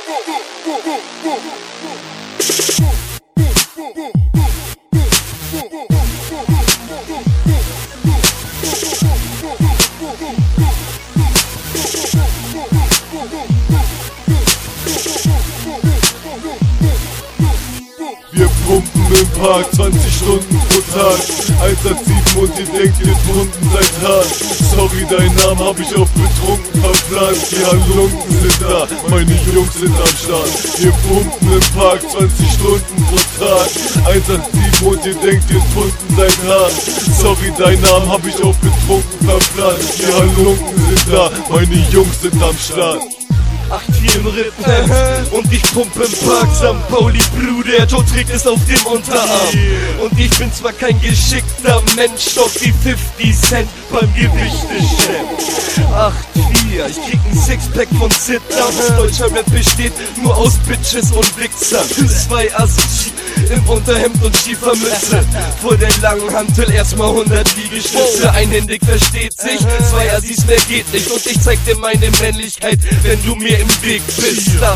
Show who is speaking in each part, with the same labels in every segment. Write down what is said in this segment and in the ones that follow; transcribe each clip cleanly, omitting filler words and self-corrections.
Speaker 1: Wir pumpen im Park 20 Stunden pro Tag. 187 und ihr denkt, ihr drunten seid hart. Sorry, deinen Namen hab ich auf betrunken verplant. Die Halunken sind da, meine Jungs sind am Start. Wir pumpen im Park 20 Stunden pro Tag. 187 und ihr denkt, ihr drunten seid hart. Sorry, deinen Namen hab ich auf betrunken verplant. Die Halunken sind da, meine Jungs sind am Start.
Speaker 2: 8-4 im Rippen und ich pumpe im Park St. Pauli, Bruder, Joe trägt es auf dem Unterarm. Und ich bin zwar kein geschickter Mensch, doch wie 50 Cent beim Gewichtestemmen. 8-4, ich krieg ein Sixpack von Sit-Ups. Deutscher Rap besteht nur aus Bitches und Wichsern. 2 Assis im Unterhemd und Schiefermütze. Vor der langen Hantel erstmal 100 Liegestütze. Einhändig versteht sich, 2 Assis, mehr geht nicht. Und ich zeig dir meine Männlichkeit, wenn du mir im Weg bist. 8-4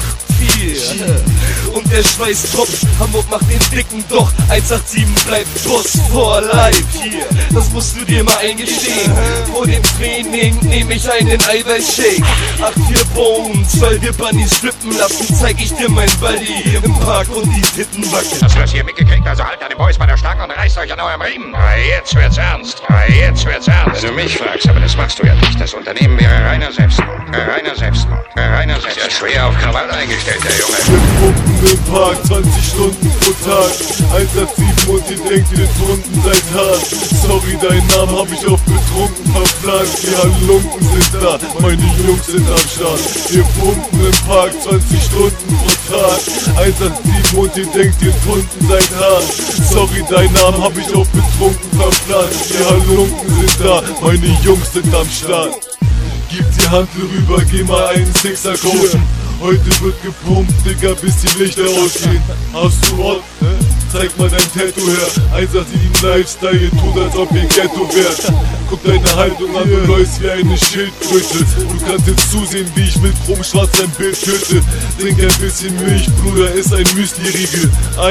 Speaker 2: und der Schweiß tropft. Hamburg macht den Dicken, doch 187 bleibt Boss for life hier. Das musst du dir mal eingestehen. Vor dem Training nehm ich einen Eiweißshake. 8-4 Bones, weil wir Bunnies strippen lassen, zeig ich dir mein Buddy im Park und die Titten wackeln.
Speaker 3: Hast du das hier mitgekriegt? Also haltet deine Boys bei der Stange und reißt euch an eurem Riemen. Jetzt wird's ernst. Jetzt wird's ernst. Wenn du mich fragst, aber das machst du ja nicht. Das Unternehmen wäre reiner Selbstmord. Reiner Selbstmord. Reiner Selbstmord. Ist ja schwer auf Krawall eingestellt, der Junge.
Speaker 1: Wir pumpen im Park 20 Stunden pro Tag. 187 und ihr denkt, ihr drunten seid hart. Sorry, deinen Namen hab ich auf betrunken verplant. Die Halunken sind da, meine Jungs sind am Start. Wir pumpen im Park 20 Stunden pro Tag. 187 und ihr denkt, ihr drunten seid hart. Sorry, deinen Namen hab ich auf betrunken verplant. Die Halunken sind da, meine Jungs sind am Start. Gib die Hand rüber, geh mal einen Sixer kaufen. Heute wird gepumpt, Digga, bis die Lichter ausgehen. Hast du Ort? Zeig mal dein Tattoo her. 187 Lifestyle, tut als ob ihr Ghetto wärt. Guck deine Haltung an, du läufst wie eine Schildkröte. Du kannst jetzt zusehen, wie ich mit Chromschwarz dein Bild töte. Trink ein bisschen Milch, Bruder, ist ein Müsli-Riegel.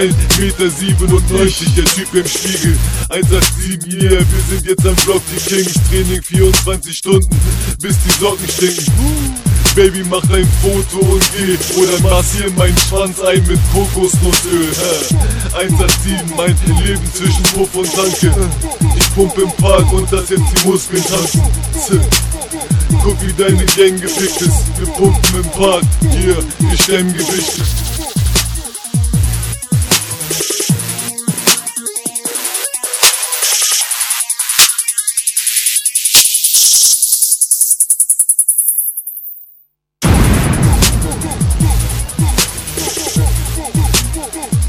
Speaker 1: 1,97 m, der Typ im Spiegel. 187, yeah, wir sind jetzt am Block, die Kings. Training 24 Stunden, bis die Socken stinken. Baby, mach ein Foto und geh. Oder massier meinen Schwanz ein mit Kokosnussöl. 187, mein Leben zwischen Puff und Tanke. Ich pump im Park und das jetzt die Muskeln tanzen. Guck, wie deine Gang gefickt ist. Wir pumpen im Park, hier, wir stemmen Gewichte. Go, go, go, go, go.